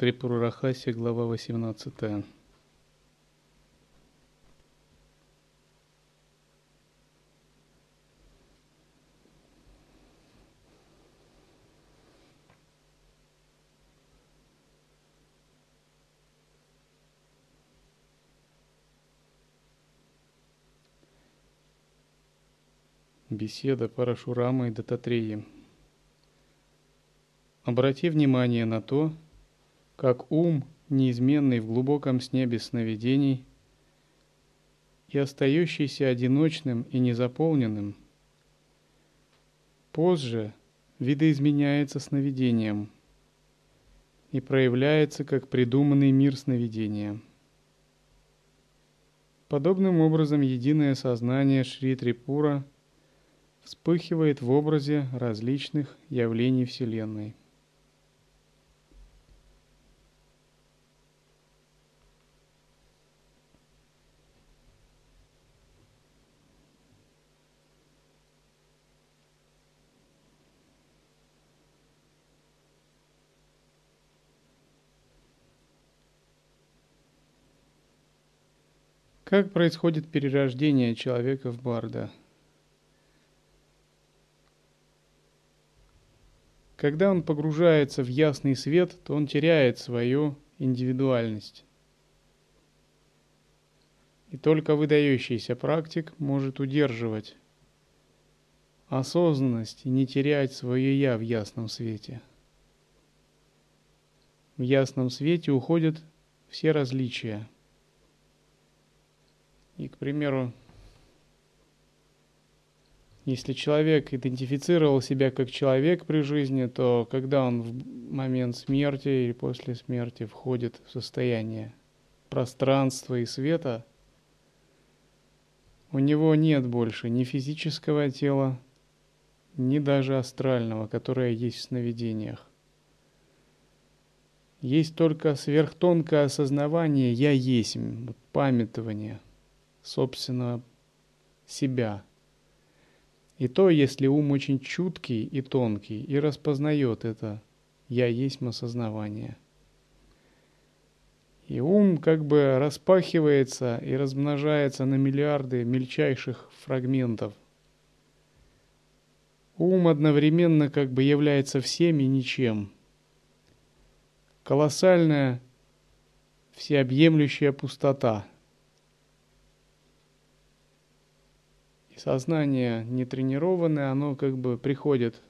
Трипура-рахасия, глава 18. Беседа Парашурамы и Даттатреи. Обрати внимание на то, как ум, неизменный в глубоком сне без сновидений и остающийся одиночным и незаполненным, позже видоизменяется сновидением и проявляется как придуманный мир сновидения. Подобным образом единое сознание Шри Трипура вспыхивает в образе различных явлений Вселенной. Как происходит перерождение человека в барда? Когда он погружается в ясный свет, то он теряет свою индивидуальность. И только выдающийся практик может удерживать осознанность и не терять свое «я» в ясном свете. В ясном свете уходят все различия. И, к примеру, если человек идентифицировал себя как человек при жизни, то когда он в момент смерти или после смерти входит в состояние пространства и света, у него нет больше ни физического тела, ни даже астрального, которое есть в сновидениях. Есть только сверхтонкое осознавание «я есть», памятование собственного себя. И то, если ум очень чуткий и тонкий и распознает это «я есть» осознавание. И ум как бы распахивается и размножается на миллиарды мельчайших фрагментов. Ум одновременно как бы является всем и ничем. Колоссальная всеобъемлющая пустота. И сознание нетренированное, оно как бы приходит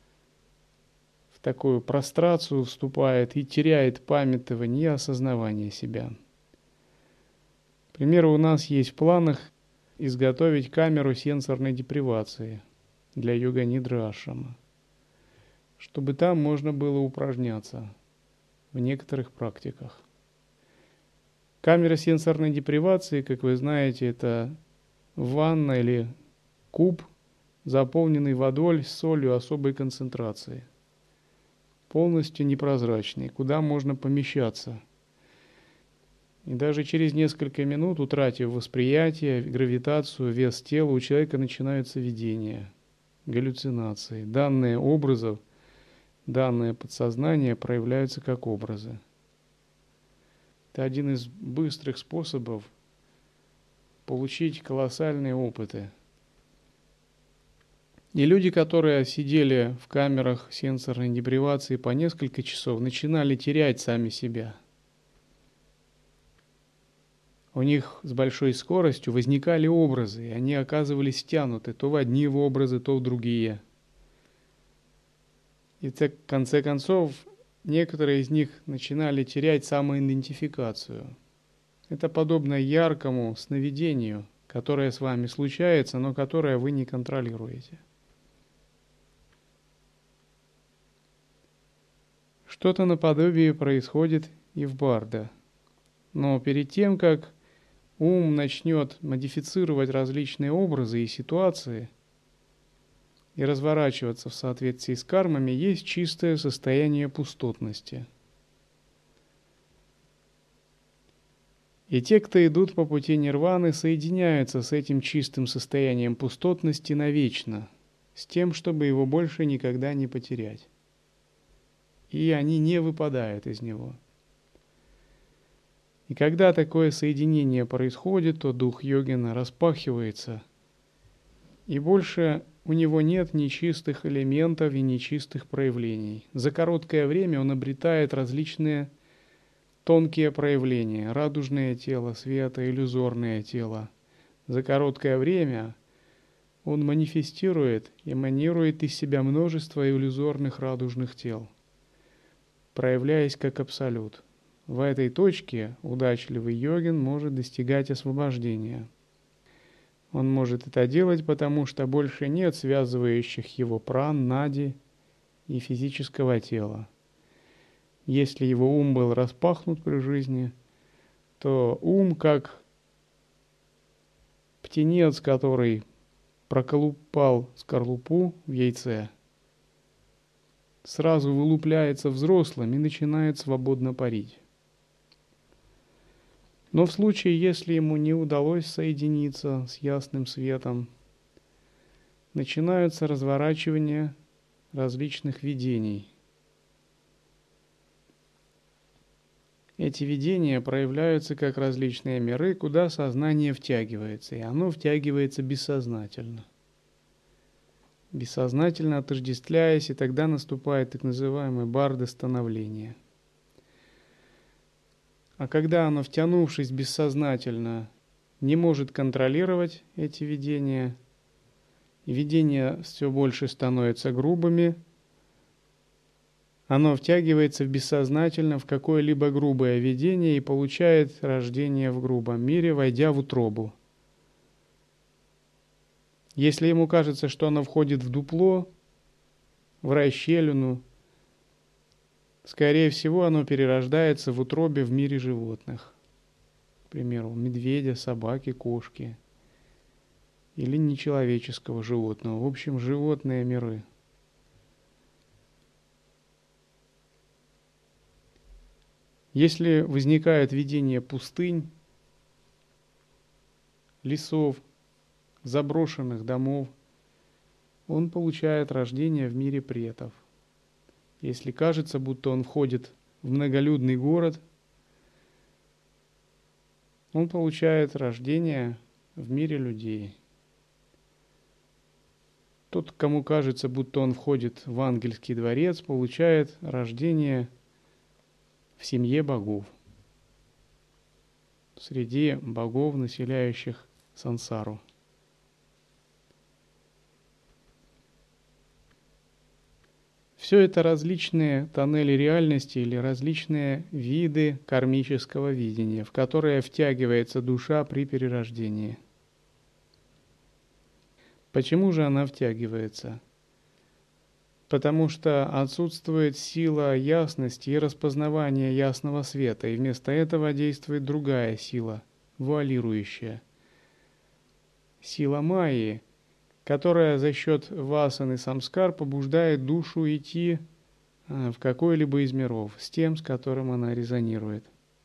в такую прострацию, вступает и теряет памятование и осознавание себя. К примеру, у нас есть в планах изготовить камеру сенсорной депривации для йога-нидры ашрама, чтобы там можно было упражняться в некоторых практиках. Камера сенсорной депривации, как вы знаете, это ванна или куб, заполненный водой с солью особой концентрации, полностью непрозрачный, куда можно помещаться. И даже через несколько минут, утратив восприятие, гравитацию, вес тела, у человека начинаются видения, галлюцинации. Данные образов, данные подсознания проявляются как образы. Это один из быстрых способов получить колоссальные опыты. И люди, которые сидели в камерах сенсорной депривации по несколько часов, начинали терять сами себя. У них с большой скоростью возникали образы, и они оказывались втянуты то в одни образы, то в другие. И в конце концов, некоторые из них начинали терять самоидентификацию. Это подобно яркому сновидению, которое с вами случается, но которое вы не контролируете. Что-то наподобие происходит и в барда. Но перед тем, как ум начнет модифицировать различные образы и ситуации и разворачиваться в соответствии с кармами, есть чистое состояние пустотности. И те, кто идут по пути нирваны, соединяются с этим чистым состоянием пустотности навечно, с тем, чтобы его больше никогда не потерять. И они не выпадают из него. И когда такое соединение происходит, то дух йогина распахивается, и больше у него нет нечистых элементов и нечистых проявлений. За короткое время он обретает различные тонкие проявления: радужное тело, света, иллюзорное тело. За короткое время он манифестирует, эманирует из себя множество иллюзорных радужных тел, проявляясь как абсолют. В этой точке удачливый йогин может достигать освобождения. Он может это делать, потому что больше нет связывающих его пран, нади и физического тела. Если его ум был распахнут при жизни, то ум, как птенец, который проколупал скорлупу в яйце, сразу вылупляется взрослым и начинает свободно парить. Но в случае, если ему не удалось соединиться с ясным светом, начинаются разворачивания различных видений. Эти видения проявляются как различные миры, куда сознание втягивается, и оно втягивается бессознательно. Бессознательно отождествляясь, и тогда наступает так называемое бардha-становление. А когда оно, втянувшись бессознательно, не может контролировать эти видения, и видения все больше становятся грубыми, оно втягивается в бессознательно в какое-либо грубое видение и получает рождение в грубом мире, войдя в утробу. Если ему кажется, что оно входит в дупло, в расщелину, скорее всего, оно перерождается в утробе в мире животных. К примеру, медведя, собаки, кошки. Или нечеловеческого животного. В общем, животные миры. Если возникает видение пустынь, лесов, заброшенных домов, он получает рождение в мире претов. Если кажется, будто он входит в многолюдный город, он получает рождение в мире людей. Тот, кому кажется, будто он входит в ангельский дворец, получает рождение в семье богов, среди богов, населяющих сансару. Все это различные тоннели реальности или различные виды кармического видения, в которые втягивается душа при перерождении. Почему же она втягивается? Потому что отсутствует сила ясности и распознавания ясного света, и вместо этого действует другая сила, вуалирующая. Сила майи, которая за счет васан и самскар побуждает душу идти в какой-либо из миров с тем, с которым она резонирует.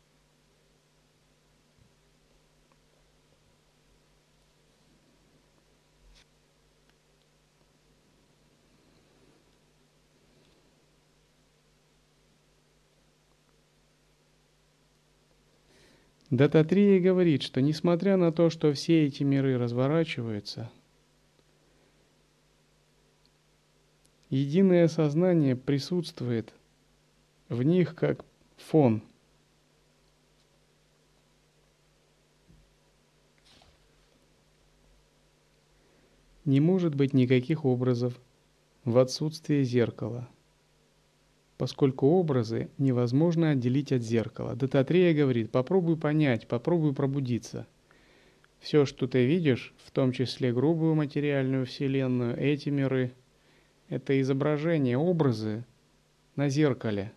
Даттатрия говорит, что несмотря на то, что все эти миры разворачиваются, единое сознание присутствует в них как фон. Не может быть никаких образов в отсутствие зеркала, поскольку образы невозможно отделить от зеркала. Даттатрия говорит: попробуй понять, попробуй пробудиться. Все, что ты видишь, в том числе грубую материальную вселенную, эти миры, это изображение, образы на зеркале.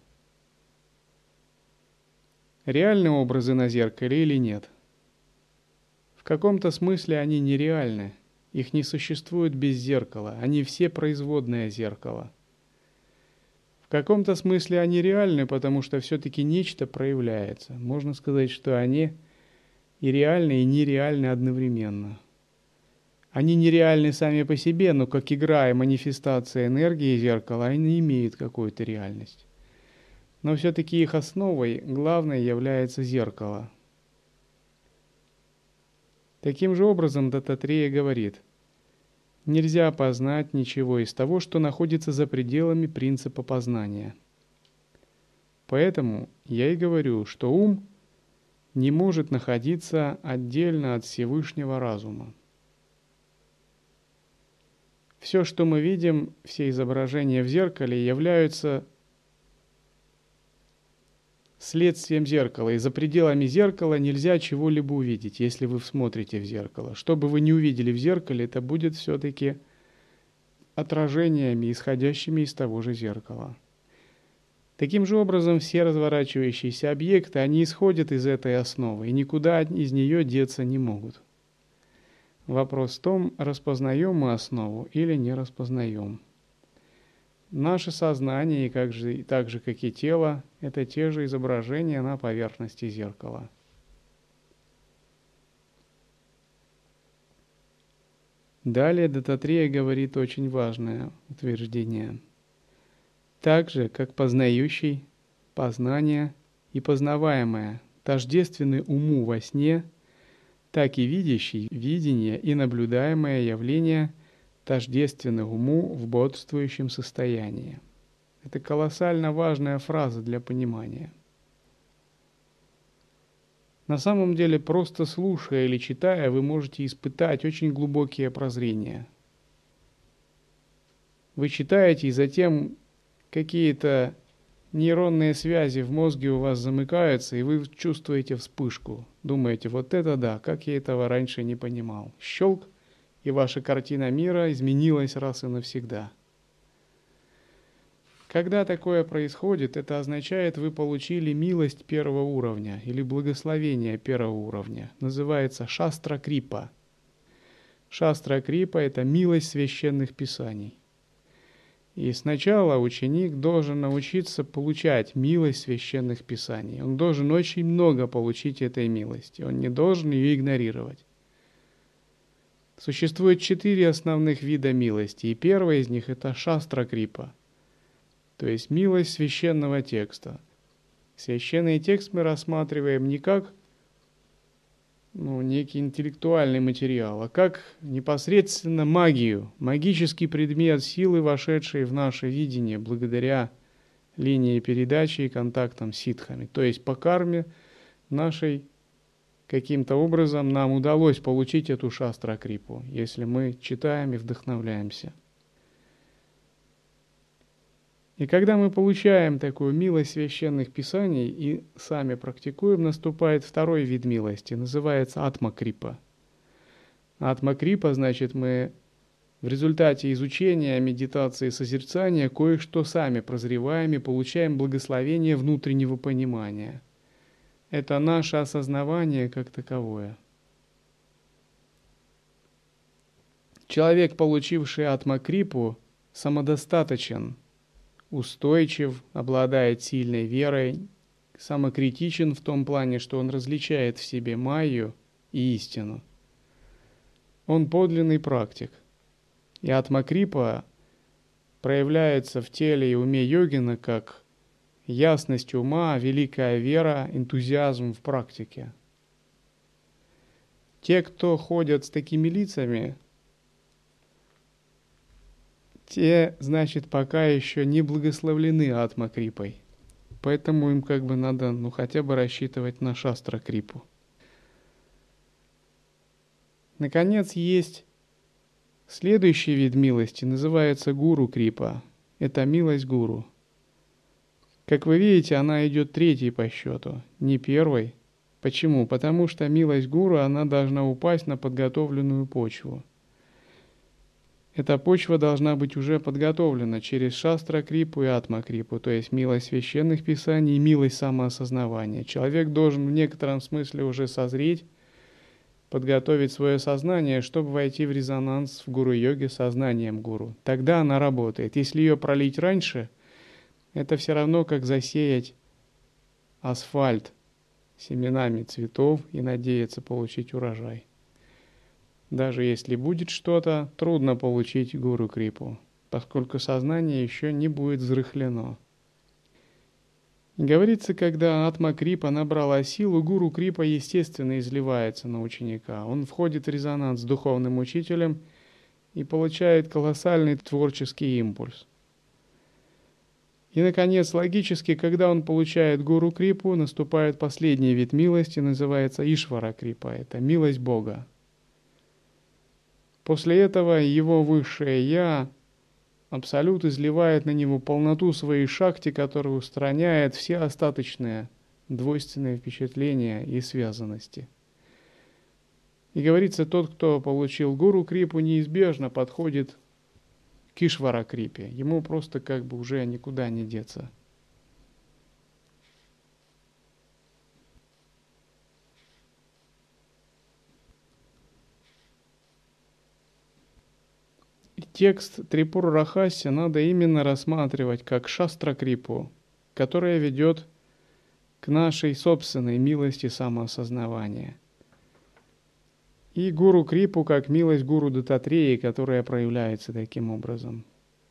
Реальны образы на зеркале или нет? В каком-то смысле они нереальны. Их не существует без зеркала. Они все производные зеркала. В каком-то смысле они реальны, потому что все-таки нечто проявляется. Можно сказать, что они и реальны, и нереальны одновременно. Они нереальны сами по себе, но как игра и манифестация энергии зеркала, они имеют какую-то реальность. Но все-таки их основой главной является зеркало. Таким же образом Даттатрея говорит: нельзя познать ничего из того, что находится за пределами принципа познания. Поэтому я и говорю, что ум не может находиться отдельно от Всевышнего разума. Все, что мы видим, все изображения в зеркале являются следствием зеркала. И за пределами зеркала нельзя чего-либо увидеть, если вы смотрите в зеркало. Что бы вы ни увидели в зеркале, это будет все-таки отражениями, исходящими из того же зеркала. Таким же образом, все разворачивающиеся объекты, они исходят из этой основы и никуда из нее деться не могут. Вопрос в том, распознаем мы основу или не распознаем. Наше сознание, так же как и тело, это те же изображения на поверхности зеркала. Далее Даттатрея говорит очень важное утверждение. Так же, как познающий, познание и познаваемое тождественны уму во сне, так и видящий, видение и наблюдаемое явление тождественны уму в бодрствующем состоянии. Это колоссально важная фраза для понимания. На самом деле, просто слушая или читая, вы можете испытать очень глубокие прозрения. Вы читаете, и затем какие-то нейронные связи в мозге у вас замыкаются, и вы чувствуете вспышку. Думаете, вот это да, как я этого раньше не понимал. Щелк, и ваша картина мира изменилась раз и навсегда. Когда такое происходит, это означает, вы получили милость первого уровня или благословение первого уровня. Называется шастра крипа. Шастра крипа – это милость священных писаний. И сначала ученик должен научиться получать милость священных писаний. Он должен очень много получить этой милости. Он не должен ее игнорировать. Существует 4 основных вида милости. И первый из них – это шастра крипа. То есть милость священного текста. Священный текст мы рассматриваем не как некий интеллектуальный материал, а как непосредственно магию, магический предмет силы, вошедший в наше видение благодаря линии передачи и контактам с ситхами. То есть по карме нашей каким-то образом нам удалось получить эту шастра-крипу, если мы читаем и вдохновляемся. И когда мы получаем такую милость священных писаний и сами практикуем, наступает второй вид милости, называется атма-крипа. Атма-крипа значит, мы в результате изучения, медитации, созерцания кое-что сами прозреваем и получаем благословение внутреннего понимания. Это наше осознавание как таковое. Человек, получивший атма-крипу, самодостаточен, устойчив, обладает сильной верой, самокритичен в том плане, что он различает в себе майю и истину. Он подлинный практик. И атма-крипа проявляется в теле и уме йогина как ясность ума, великая вера, энтузиазм в практике. Те, кто ходят с такими лицами, те, значит, пока еще не благословлены атма-крипой. Поэтому им надо, хотя бы рассчитывать на шастра-крипу. Наконец, есть следующий вид милости, называется гуру-крипа. Это милость гуру. Как вы видите, она идет третьей по счету, не первой. Почему? Потому что милость гуру, она должна упасть на подготовленную почву. Эта почва должна быть уже подготовлена через шастра-крипу и атма-крипу, то есть милость священных писаний и милость самоосознавания. Человек должен в некотором смысле уже созреть, подготовить свое сознание, чтобы войти в резонанс в гуру-йоге с сознанием гуру. Тогда она работает. Если ее пролить раньше, это все равно, как засеять асфальт семенами цветов и надеяться получить урожай. Даже если будет что-то, трудно получить гуру-крипу, поскольку сознание еще не будет взрыхлено. И говорится, когда атма Крипа набрала силу, гуру Крипа естественно изливается на ученика. Он входит в резонанс с духовным учителем и получает колоссальный творческий импульс. И, наконец, логически, когда он получает гуру Крипу, наступает последний вид милости, называется Ишвара Крипа, это милость Бога. После этого его высшее Я, Абсолют, изливает на него полноту своей шакти, которая устраняет все остаточные двойственные впечатления и связанности. И говорится, тот, кто получил гуру Крипу, неизбежно подходит к Ишвара Крипе. Ему просто как бы уже никуда не деться. И текст Трипура Рахасya надо именно рассматривать как Шастра Крипу, которая ведет к нашей собственной милости самоосознавания. И гуру Крипу как милость гуру Даттатреи, которая проявляется таким образом.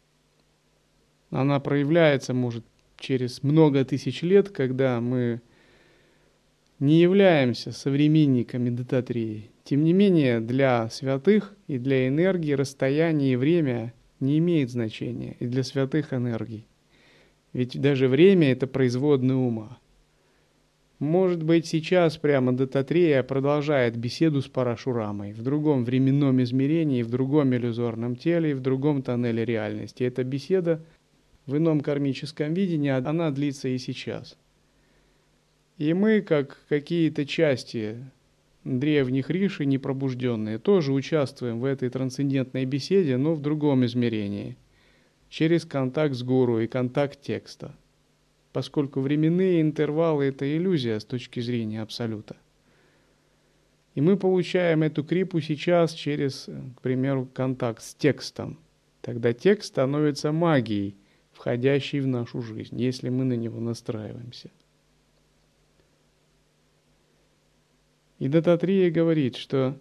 Она проявляется, может, через много тысяч лет, когда мы не являемся современниками Даттатреи. Тем не менее, для святых и для энергии расстояние и время не имеет значения, и для святых энергий. Ведь даже время – это производная ума. Может быть, сейчас прямо Даттатрея продолжает беседу с Парашурамой в другом временном измерении, в другом иллюзорном теле и в другом тоннеле реальности. Эта беседа в ином кармическом видении, она длится и сейчас. И мы, как какие-то части древних риши, непробужденные, тоже участвуем в этой трансцендентной беседе, но в другом измерении, через контакт с гуру и контакт текста. Поскольку временные интервалы – это иллюзия с точки зрения Абсолюта. И мы получаем эту крипу сейчас через, к примеру, контакт с текстом. Тогда текст становится магией, входящей в нашу жизнь, если мы на него настраиваемся. И Даттатрея говорит, что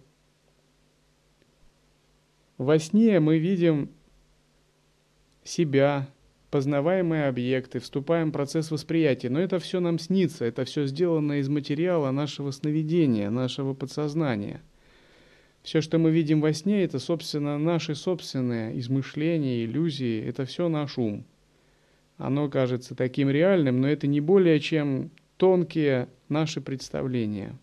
во сне мы видим себя, познаваемые объекты, вступаем в процесс восприятия. Но это все нам снится, это все сделано из материала нашего сновидения, нашего подсознания. Все, что мы видим во сне, это, собственно, наши собственные измышления, иллюзии, это все наш ум. Оно кажется таким реальным, но это не более чем тонкие наши представления.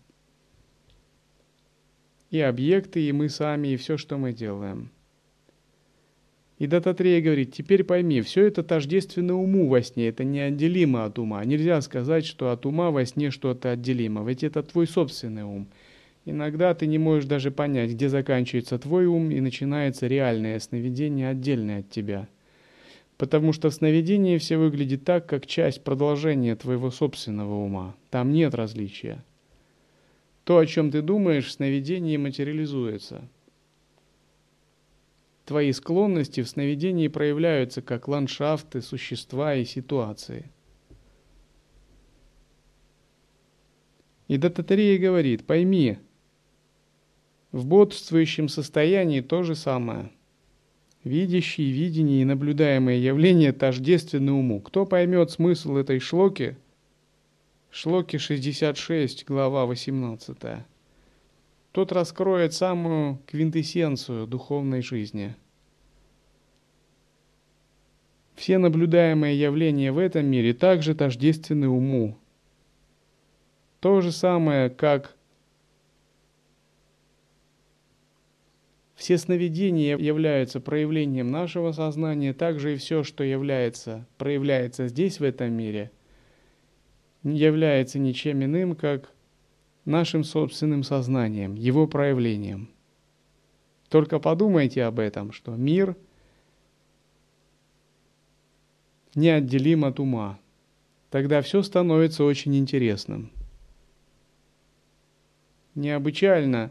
И объекты, и мы сами, и все, что мы делаем. И Даттатрея говорит, теперь пойми, все это тождественно уму во сне, это неотделимо от ума. Нельзя сказать, что от ума во сне что-то отделимо, ведь это твой собственный ум. Иногда ты не можешь даже понять, где заканчивается твой ум и начинается реальное сновидение, отдельное от тебя. Потому что в сновидении все выглядит так, как часть продолжения твоего собственного ума. Там нет различия. То, о чем ты думаешь, в сновидении материализуется. Твои склонности в сновидении проявляются как ландшафты, существа и ситуации. И Даттатрея говорит, пойми, в бодрствующем состоянии то же самое. Видящие, видение и наблюдаемое явление тождественны уму. Кто поймет смысл этой шлоки, Шлоки 66, глава 18. Тот раскроет самую квинтэссенцию духовной жизни. Все наблюдаемые явления в этом мире также тождественны уму. То же самое, как все сновидения являются проявлением нашего сознания, также и все, что проявляется здесь, в этом мире, не является ничем иным, как нашим собственным сознанием, его проявлением. Только подумайте об этом, что мир неотделим от ума. Тогда все становится очень интересным. Необычайно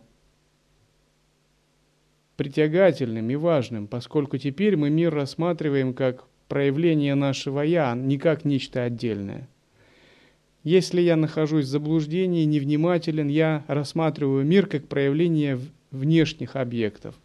притягательным и важным, поскольку теперь мы мир рассматриваем как проявление нашего «я», не как нечто отдельное. Если я нахожусь в заблуждении, невнимателен, я рассматриваю мир как проявление внешних объектов.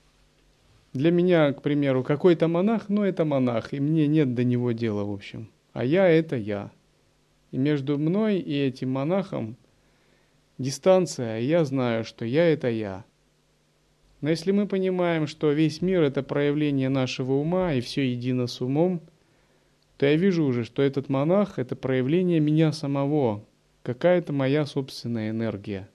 Для меня, к примеру, какой-то монах, это монах, и мне нет до него дела, в общем. а я — это я. И между мной и этим монахом дистанция, и я знаю, что я — это я. Но если мы понимаем, что весь мир — это проявление нашего ума, и все едино с умом, то я вижу уже, что этот монах — это проявление меня самого, какая-то моя собственная энергия.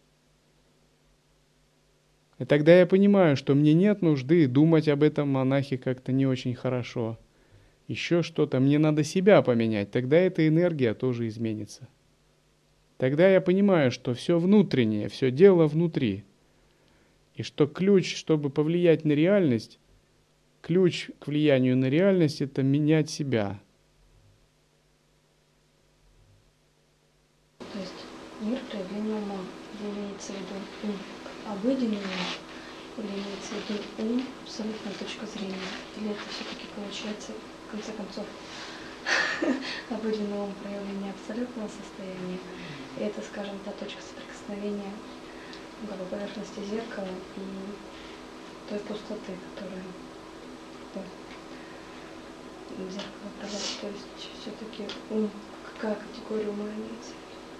И тогда я понимаю, что мне нет нужды думать об этом монахе как-то не очень хорошо. Еще что-то, мне надо себя поменять, тогда эта энергия тоже изменится. Тогда я понимаю, что все внутреннее, все дело внутри. И что ключ, чтобы повлиять на реальность, ключ к влиянию на реальность — это менять себя. То есть мир проявления ума, или имеется в виду ум как обыденный ум, или имеется в виду ум абсолютная точка зрения, или это все-таки получается, в конце концов, обыденный ум проявление абсолютного состояния, и это, скажем, та точка соприкосновения поверхности зеркала и той пустоты, которая зеркало отражает. То есть все-таки ум, какая категория ума имеется?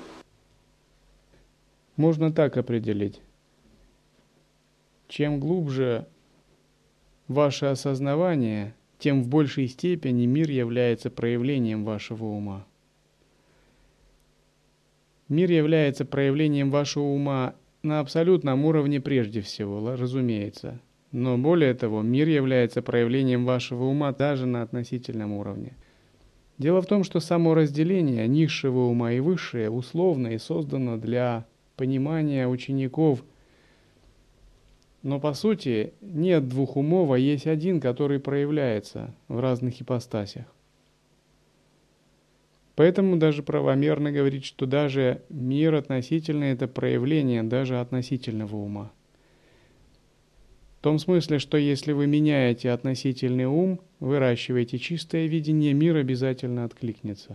Можно так определить. Чем глубже ваше осознавание, тем в большей степени мир является проявлением вашего ума. Мир является проявлением вашего ума на абсолютном уровне прежде всего, разумеется. Но более того, мир является проявлением вашего ума даже на относительном уровне. Дело в том, что само разделение низшего ума и высшее условно и создано для понимания учеников. Но по сути нет двух умов, а есть один, который проявляется в разных ипостасях. Поэтому даже правомерно говорить, что даже мир относительно — это проявление даже относительного ума. В том смысле, что если вы меняете относительный ум, выращиваете чистое видение, мир обязательно откликнется.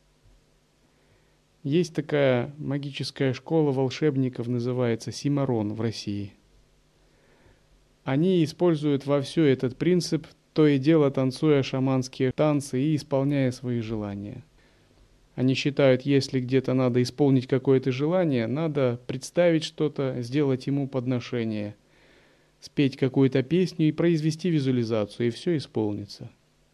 Есть такая магическая школа волшебников, называется Симарон в России. Они используют вовсю этот принцип, то и дело танцуя шаманские танцы и исполняя свои желания. Они считают, если где-то надо исполнить какое-то желание, надо представить что-то, сделать ему подношение, спеть какую-то песню и произвести визуализацию, и все исполнится.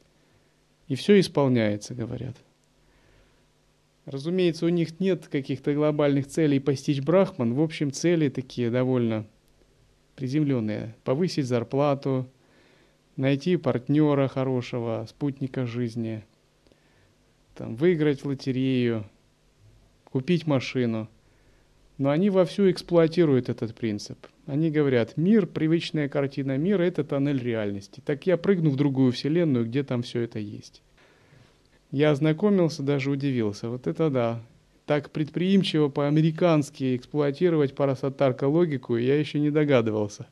И все исполняется, говорят. Разумеется, у них нет каких-то глобальных целей постичь брахман. В общем, цели такие довольно приземленные. Повысить зарплату, найти партнера хорошего, спутника жизни, выиграть в лотерею, купить машину. Но они вовсю эксплуатируют этот принцип. Они говорят, мир, привычная картина мира — это тоннель реальности. Так я прыгну в другую вселенную, где там все это есть. Я ознакомился, даже удивился. Вот это да. Так предприимчиво по-американски эксплуатировать парасаттарка логику я еще не догадывался.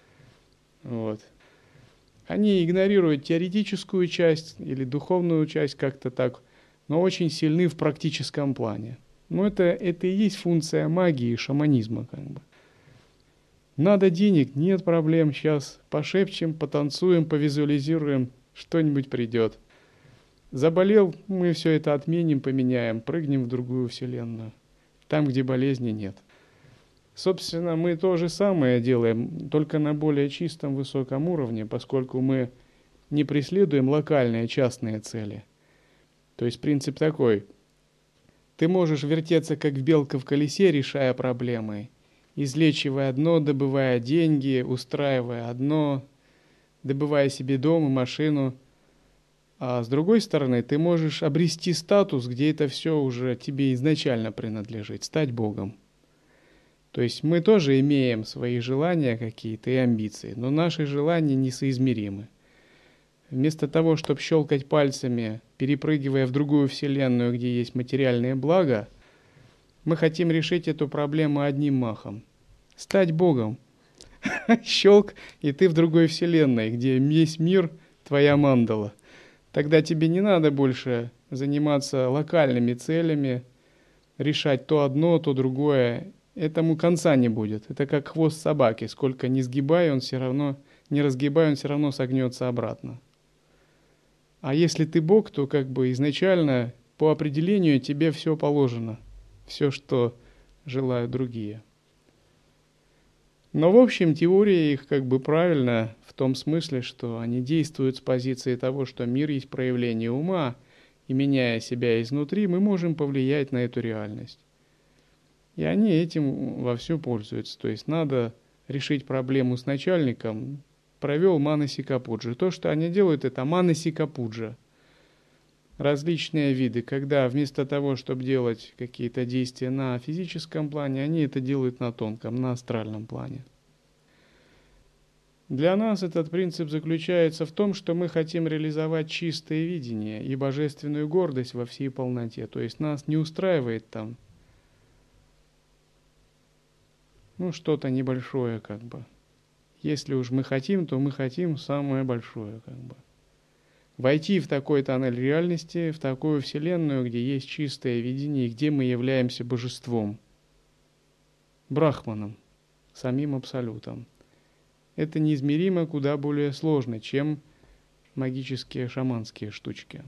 Вот. Они игнорируют теоретическую часть или духовную часть как-то так, но очень сильны в практическом плане. Но это и есть функция магии и шаманизма как бы. Надо денег, нет проблем, сейчас пошепчем, потанцуем, повизуализируем, что-нибудь придет. Заболел, мы все это отменим, поменяем, прыгнем в другую вселенную, там, где болезни нет. Собственно, мы то же самое делаем, только на более чистом, высоком уровне, поскольку мы не преследуем локальные, частные цели. То есть принцип такой. Ты можешь вертеться, как белка в колесе, решая проблемы, излечивая одно, добывая деньги, устраивая одно, добывая себе дом и машину. А с другой стороны, ты можешь обрести статус, где это все уже тебе изначально принадлежит, стать Богом. То есть мы тоже имеем свои желания какие-то и амбиции, но наши желания несоизмеримы. Вместо того, чтобы щелкать пальцами, перепрыгивая в другую вселенную, где есть материальные блага, мы хотим решить эту проблему одним махом. Стать Богом. Щелк, и ты в другой вселенной, где есть мир, твоя мандала. Тогда тебе не надо больше заниматься локальными целями, решать то одно, то другое. Этому конца не будет. Это как хвост собаки. Сколько не сгибай, он все равно, не разгибай, он все равно согнется обратно. А если ты Бог, то как бы изначально по определению тебе все положено, все, что желают другие. Но в общем теория их как бы правильна в том смысле, что они действуют с позиции того, что мир есть проявление ума, и меняя себя изнутри, мы можем повлиять на эту реальность. И они этим вовсю пользуются. То есть надо решить проблему с начальником, провел манасика-пуджа. То, что они делают, это манасика-пуджа. Различные виды, когда вместо того, чтобы делать какие-то действия на физическом плане, они это делают на тонком, на астральном плане. Для нас этот принцип заключается в том, что мы хотим реализовать чистое видение и божественную гордость во всей полноте. То есть нас не устраивает там что-то небольшое как бы. Если уж мы хотим, то мы хотим самое большое как бы. Войти в такой тоннель реальности, в такую вселенную, где есть чистое видение, где мы являемся божеством, брахманом, самим абсолютом. Это неизмеримо куда более сложно, чем магические шаманские штучки.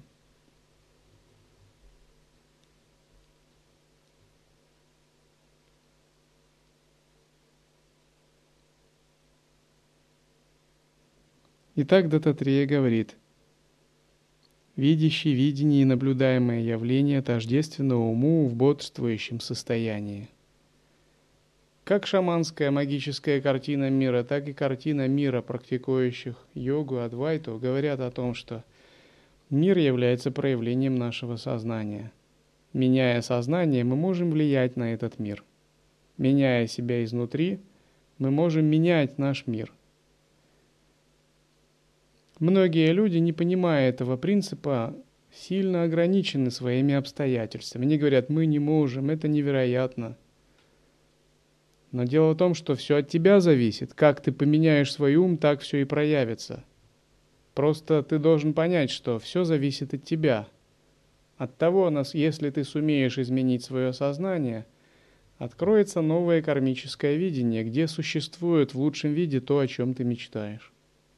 Итак, Даттатрея говорит: видящий видение и наблюдаемое явление тождественно уму в бодрствующем состоянии. Как шаманская магическая картина мира, так и картина мира практикующих йогу, адвайту говорят о том, что мир является проявлением нашего сознания. Меняя сознание, мы можем влиять на этот мир. Меняя себя изнутри, мы можем менять наш мир. Многие люди, не понимая этого принципа, сильно ограничены своими обстоятельствами. Они говорят: мы не можем, это невероятно. Но дело в том, что все от тебя зависит. Как ты поменяешь свой ум, так все и проявится. Просто ты должен понять, что все зависит от тебя. От того, если ты сумеешь изменить свое сознание, откроется новое кармическое видение, где существует в лучшем виде то, о чем ты мечтаешь.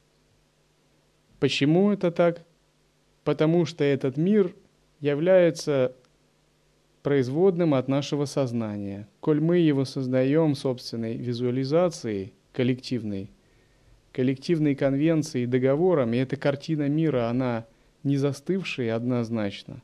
Почему это так? Потому что этот мир является производным от нашего сознания. Коль мы его создаем собственной визуализацией коллективной конвенцией, договором, и эта картина мира, она не застывшая однозначно,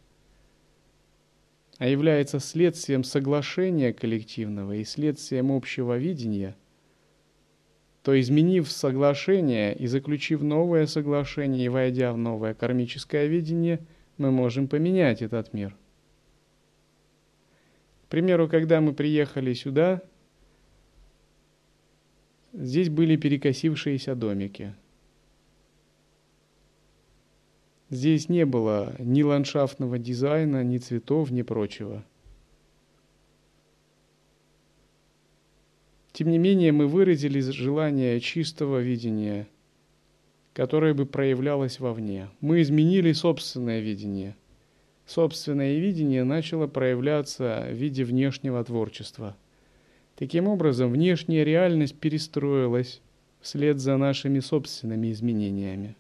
а является следствием соглашения коллективного и следствием общего видения, то, изменив соглашение и заключив новое соглашение и войдя в новое кармическое видение, мы можем поменять этот мир. К примеру, когда мы приехали сюда, здесь были перекосившиеся домики. Здесь не было ни ландшафтного дизайна, ни цветов, ни прочего. Тем не менее, мы выразили желание чистого видения, которое бы проявлялось вовне. Мы изменили собственное видение. Собственное видение начало проявляться в виде внешнего творчества. Таким образом, внешняя реальность перестроилась вслед за нашими собственными изменениями.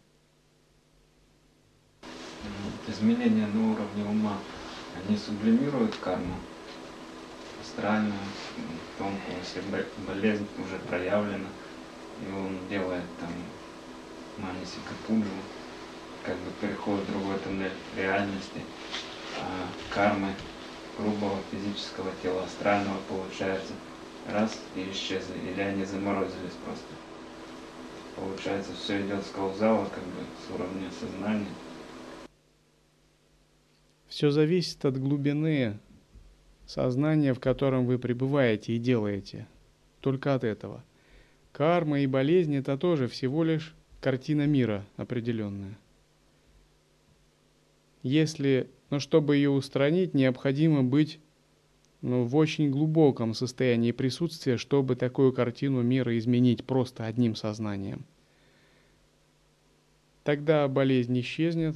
Изменения на уровне ума, они сублимируют карму астральную, тонкую, если болезнь уже проявлена, и он делает там манасика пуджу, как бы переход в другой тоннель реальности, а кармы грубого физического тела, астрального, получается, раз и исчезли, или они заморозились просто. Получается, все идет с каузала, как бы с уровня сознания. Все зависит от глубины сознания, в котором вы пребываете и делаете. Только от этого. Карма и болезнь — это тоже всего лишь картина мира определенная. Но чтобы ее устранить, необходимо быть в очень глубоком состоянии присутствия, чтобы такую картину мира изменить просто одним сознанием. Тогда болезнь исчезнет.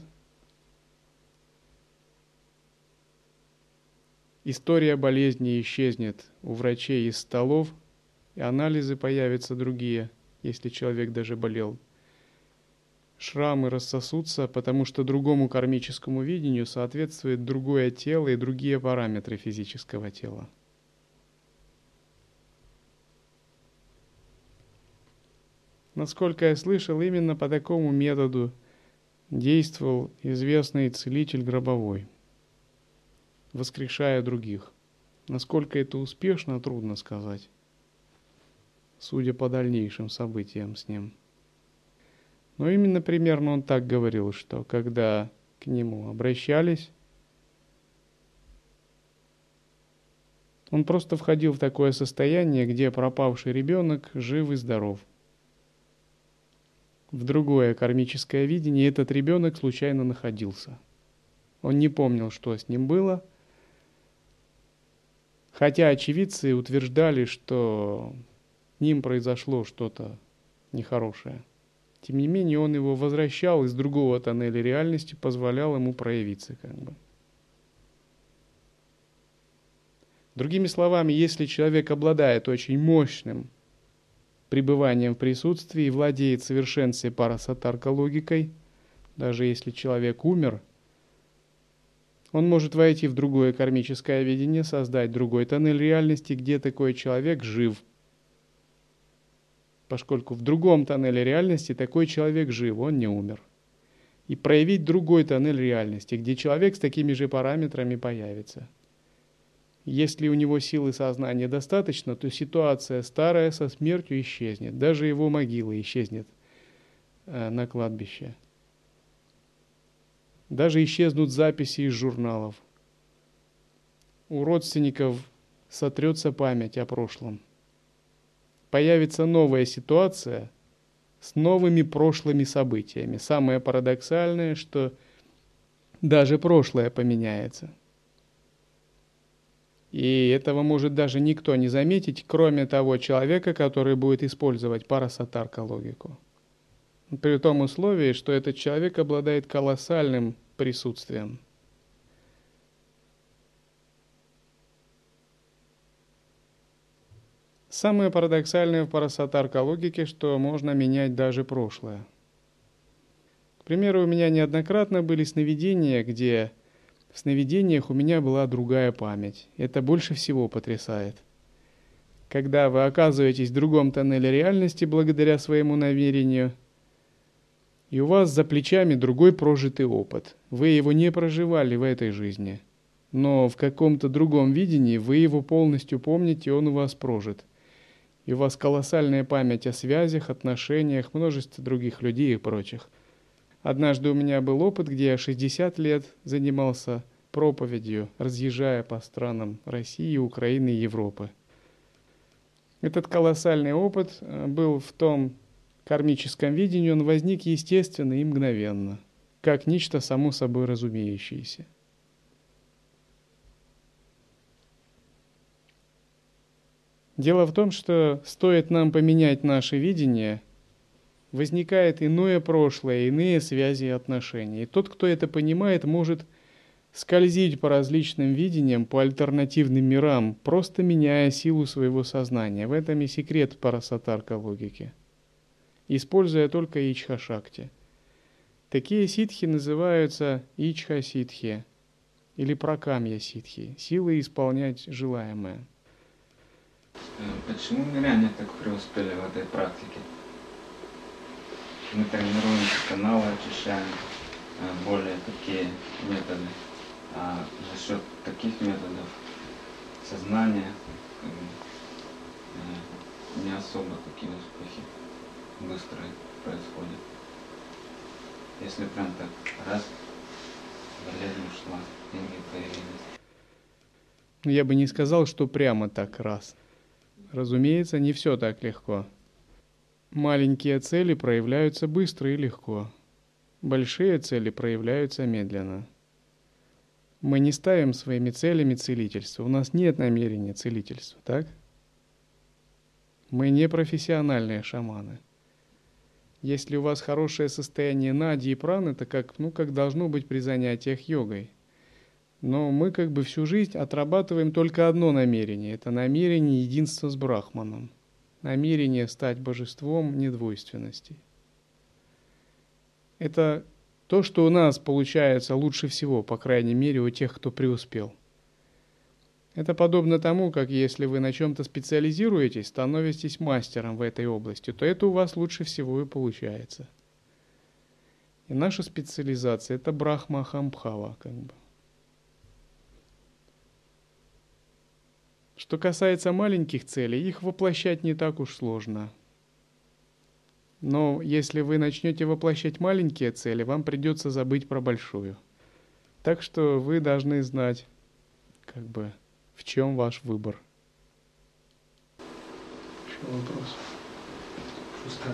История болезни исчезнет у врачей из столов, и анализы появятся другие, если человек даже болел шрамы рассосутся, потому что другому кармическому видению соответствует другое тело и другие параметры физического тела. Насколько я слышал, именно по такому методу действовал известный целитель Гробовой, воскрешая других. Насколько это успешно, трудно сказать, судя по дальнейшим событиям с ним. Но именно примерно он так говорил, что когда к нему обращались, он просто входил в такое состояние, где пропавший ребенок жив и здоров. В другое кармическое видение этот ребенок случайно находился. Он не помнил, что с ним было, хотя очевидцы утверждали, что с ним произошло что-то нехорошее. Тем не менее, он его возвращал из другого тоннеля реальности, позволял ему проявиться как бы. Другими словами, если человек обладает очень мощным пребыванием в присутствии и владеет в совершенстве парасатарка логикой, даже если человек умер, он может войти в другое кармическое видение, создать другой тоннель реальности, где такой человек жив. Поскольку в другом тоннеле реальности такой человек жив, он не умер. И проявить другой тоннель реальности, где человек с такими же параметрами появится. Если у него силы сознания достаточно, то ситуация старая со смертью исчезнет. Даже его могила исчезнет на кладбище. Даже исчезнут записи из журналов. У родственников сотрется память о прошлом. Появится новая ситуация с новыми прошлыми событиями. Самое парадоксальное, что даже прошлое поменяется. И этого может даже никто не заметить, кроме того человека, который будет использовать парасатарка логику. При том условии, что этот человек обладает колоссальным присутствием. Самое парадоксальное в парасатарка логике, что можно менять даже прошлое. К примеру, у меня неоднократно были сновидения, где в сновидениях у меня была другая память. Это больше всего потрясает. Когда вы оказываетесь в другом тоннеле реальности благодаря своему намерению, и у вас за плечами другой прожитый опыт. Вы его не проживали в этой жизни, но в каком-то другом видении вы его полностью помните, и он у вас прожит. И у вас колоссальная память о связях, отношениях, множестве других людей и прочих. Однажды у меня был опыт, где я 60 лет занимался проповедью, разъезжая по странам России, Украины и Европы. Этот колоссальный опыт был в том кармическом видении, он возник естественно и мгновенно, как нечто само собой разумеющееся. Дело в том, что стоит нам поменять наше видение, возникает иное прошлое, иные связи и отношения. И тот, кто это понимает, может скользить по различным видениям, по альтернативным мирам, просто меняя силу своего сознания. В этом и секрет парасатарка логики, используя только ичха-шакти. Такие ситхи называются ичха-ситхи или пракамья-ситхи, силы исполнять желаемое. Почему миряне так преуспели в этой практике? Мы тренируем каналы, очищаем более такие методы. А за счет таких методов сознания не особо такие успехи быстрые происходят. Если прям так раз, болезнь ушла, деньги появились. Я бы не сказал, что прямо так раз. Разумеется, не все так легко. Маленькие цели проявляются быстро и легко. Большие цели проявляются медленно. Мы не ставим своими целями целительство. У нас нет намерения целительства, так? Мы не профессиональные шаманы. Если у вас хорошее состояние нади и праны, это как должно быть при занятиях йогой. Но мы всю жизнь отрабатываем только одно намерение. Это намерение единства с Брахманом. Намерение стать божеством недвойственности. Это то, что у нас получается лучше всего, по крайней мере, у тех, кто преуспел. Это подобно тому, как если вы на чем-то специализируетесь, становитесь мастером в этой области, то это у вас лучше всего и получается. И наша специализация – это Брахма-Ахамбхава, как бы. Что касается маленьких целей, их воплощать не так уж сложно. Но если вы начнете воплощать маленькие цели, вам придется забыть про большую. Так что вы должны знать, как бы, в чем ваш выбор. Еще вопрос. Просто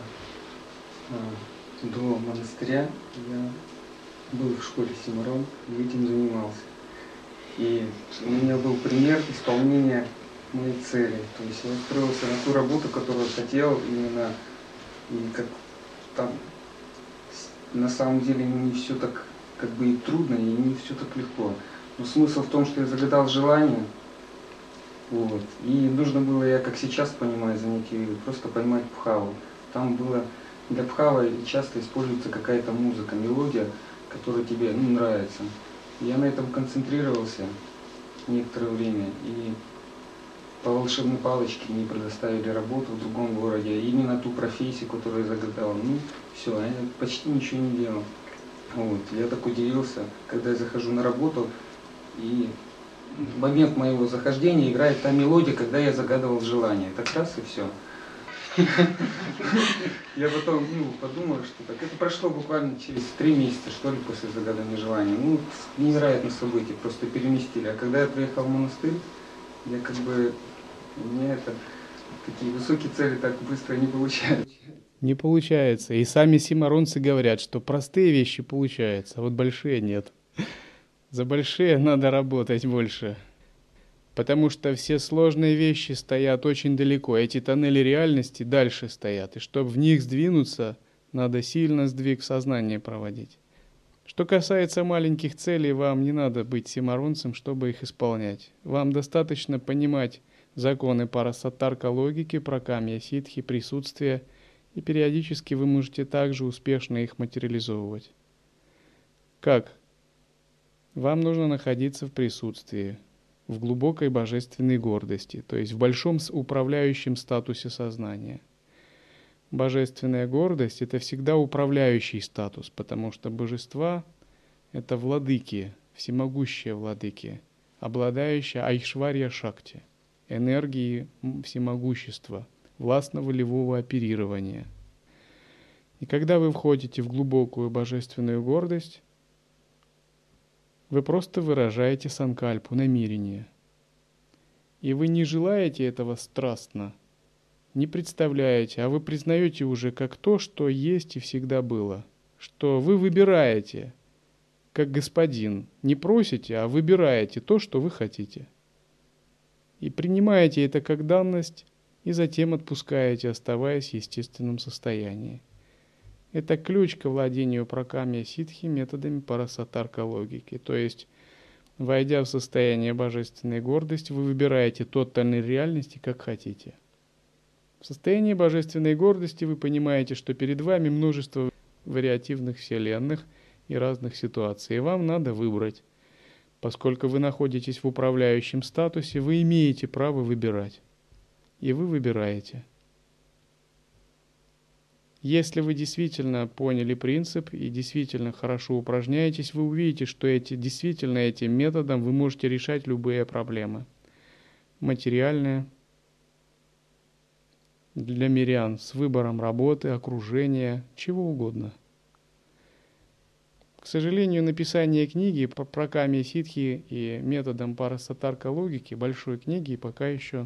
до монастыря я был в школе Симарон и этим занимался. И у меня был пример исполнения моей цели. То есть я устроился на ту работу, которую хотел именно. И как там на самом деле не все так как бы и трудно, и не все так легко. Но смысл в том, что я загадал желание. Вот. И нужно было, я как сейчас понимаю, занятие, просто поймать бхаву. Там было для бхавы часто используется какая-то музыка, мелодия, которая тебе нравится. Я на этом концентрировался некоторое время, и по волшебной палочке мне предоставили работу в другом городе, именно ту профессию, которую я загадал. Ну, все, я почти ничего не делал. Вот. Я так удивился, когда я захожу на работу, и в момент моего захождения играет та мелодия, когда я загадывал желание. Так раз и все. Я потом подумал, что так. Это прошло буквально через 3 месяца, что ли, после загадания желания. Ну, невероятное событие, просто переместили. А когда я приехал в монастырь, я как бы, у меня это, такие высокие цели так быстро не получаются. Не получается. И сами симаронцы говорят, что простые вещи получаются, а вот большие нет. За большие надо работать больше. Потому что все сложные вещи стоят очень далеко. Эти тоннели реальности дальше стоят. И чтобы в них сдвинуться, надо сильно сдвиг сознания проводить. Что касается маленьких целей, вам не надо быть симаронцем, чтобы их исполнять. Вам достаточно понимать законы парасаттарка логики, пракамья ситхи, присутствия, и периодически вы можете также успешно их материализовывать. Как? Вам нужно находиться в присутствии, в глубокой божественной гордости, то есть в большом управляющем статусе сознания. Божественная гордость – это всегда управляющий статус, потому что божества – это владыки, всемогущие владыки, обладающие айшварья шакти, энергией всемогущества, властно-волевого оперирования. И когда вы входите в глубокую божественную гордость, вы просто выражаете санкальпу, намерение. И вы не желаете этого страстно, не представляете, а вы признаете уже как то, что есть и всегда было. Что вы выбираете, как господин, не просите, а выбираете то, что вы хотите. И принимаете это как данность, и затем отпускаете, оставаясь в естественном состоянии. Это ключ к владению пракамья ситхи методами парасаттарка логики. То есть, войдя в состояние божественной гордости, вы выбираете тот тоннель реальности, как хотите. В состоянии божественной гордости вы понимаете, что перед вами множество вариативных вселенных и разных ситуаций, и вам надо выбрать. Поскольку вы находитесь в управляющем статусе, вы имеете право выбирать. И вы выбираете. Если вы действительно поняли принцип и действительно хорошо упражняетесь, вы увидите, что действительно этим методом вы можете решать любые проблемы. Материальные, для мирян, с выбором работы, окружения, чего угодно. К сожалению, написание книги по пракамья ситхи и методам парасаттарка логики, большой книги, пока еще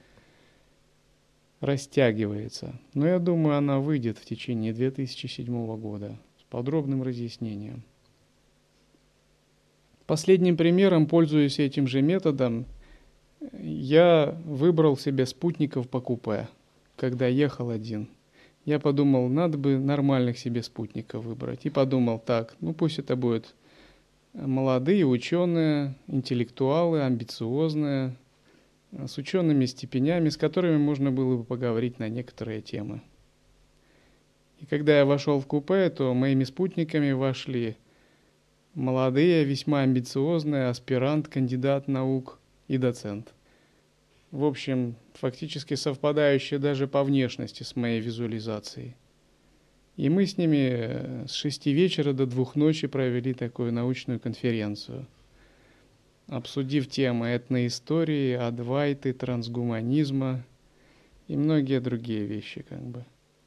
растягивается. Но я думаю, она выйдет в течение 2007 года с подробным разъяснением. Последним примером, пользуясь этим же методом, я выбрал себе спутников по купе, когда ехал один. Я подумал, надо бы нормальных себе спутников выбрать. И подумал, так, пусть это будут молодые ученые, интеллектуалы, амбициозные, с учеными степенями, с которыми можно было бы поговорить на некоторые темы. И когда я вошел в купе, то моими спутниками вошли молодые, весьма амбициозные, аспирант, кандидат наук и доцент. В общем, фактически совпадающие даже по внешности с моей визуализацией. И мы с ними с 6 вечера до 2 ночи провели такую научную конференцию, обсудив темы этноистории, адвайты, трансгуманизма и многие другие вещи как бы.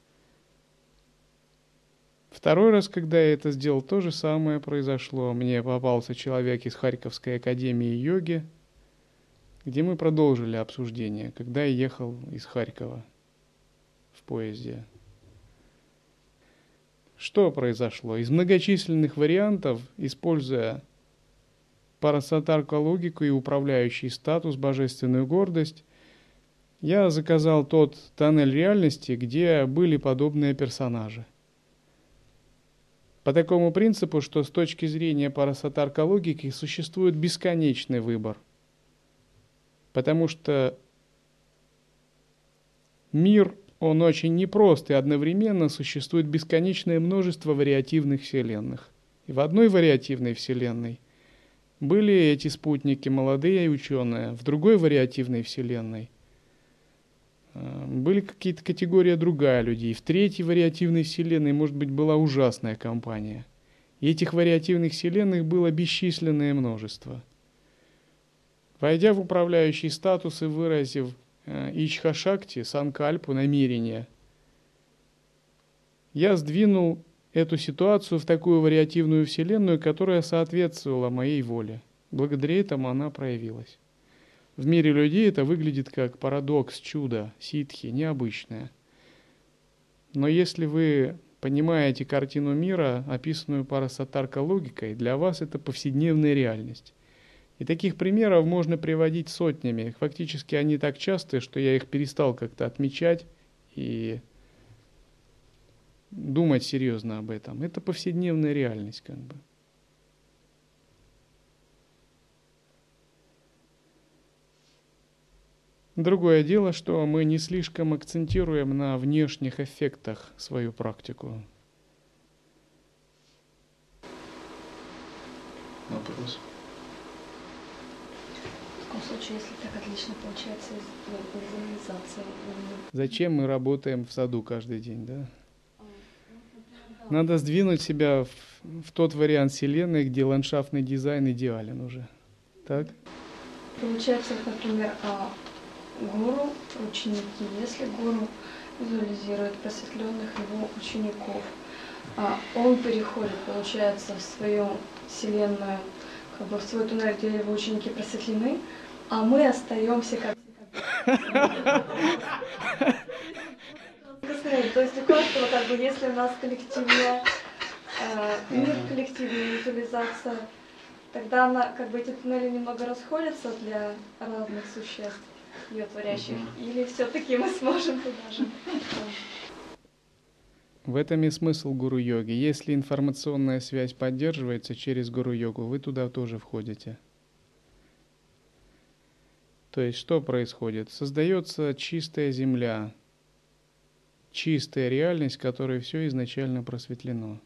Второй раз, когда я это сделал, то же самое произошло. Мне попался человек из Харьковской академии йоги, где мы продолжили обсуждение, когда я ехал из Харькова в поезде. Что произошло? Из многочисленных вариантов, используя парасатарка-логику и управляющий статус, божественную гордость, я заказал тот тоннель реальности, где были подобные персонажи. По такому принципу, что с точки зрения парасатарка-логики существует бесконечный выбор. Потому что мир, он очень непрост, и одновременно существует бесконечное множество вариативных вселенных. И в одной вариативной вселенной были эти спутники, молодые ученые, в другой вариативной вселенной были какие-то категории другая людей, в третьей вариативной вселенной, может быть, была ужасная компания. И этих вариативных вселенных было бесчисленное множество. Войдя в управляющий статус и выразив Ичха-шакти, санкальпу, намерение, я сдвинул эту ситуацию в такую вариативную вселенную, которая соответствовала моей воле. Благодаря этому она проявилась. В мире людей это выглядит как парадокс, чудо, ситхи, необычное. Но если вы понимаете картину мира, описанную парасатарка-логикой, для вас это повседневная реальность. И таких примеров можно приводить сотнями. Фактически они так часты, что я их перестал как-то отмечать и думать серьезно об этом. Это повседневная реальность как бы. Другое дело, что мы не слишком акцентируем на внешних эффектах свою практику. Вопрос. В таком случае, если так отлично получается визуализация. Зачем мы работаем в саду каждый день, да? Надо сдвинуть себя в тот вариант вселенной, где ландшафтный дизайн идеален уже. Так? Получается, например, гуру, ученики, если гуру визуализирует просветленных его учеников, он переходит, получается, в свою вселенную, как бы в свой туннель, где его ученики просветлены, а мы остаемся как... То есть у каждого, как бы, если у нас коллективная, мир коллективная визуализация, тогда она, как бы, эти туннели немного расходятся для разных существ, ее творящих, или все-таки мы сможем туда же. В этом и смысл гуру-йоги. Если информационная связь поддерживается через гуру-йогу, вы туда тоже входите. То есть что происходит? Создается чистая земля, чистая реальность, в которой все изначально просветлено.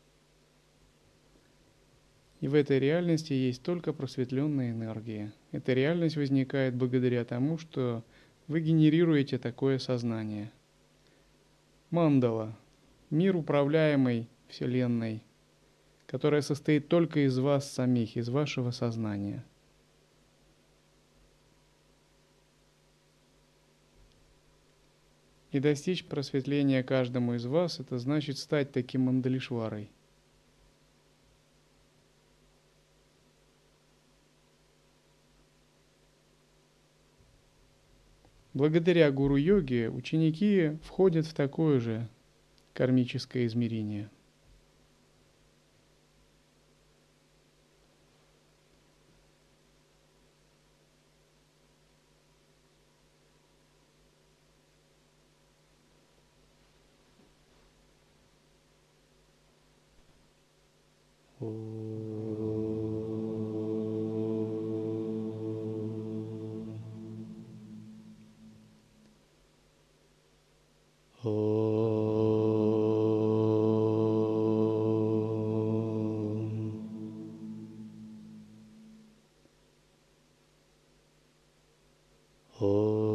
И в этой реальности есть только просветленная энергия. Эта реальность возникает благодаря тому, что вы генерируете такое сознание. Мандала – мир, управляемый Вселенной, которая состоит только из вас самих, из вашего сознания. И достичь просветления каждому из вас – это значит стать таким мандалишварой. Благодаря гуру-йоге ученики входят в такое же кармическое измерение. Oh О.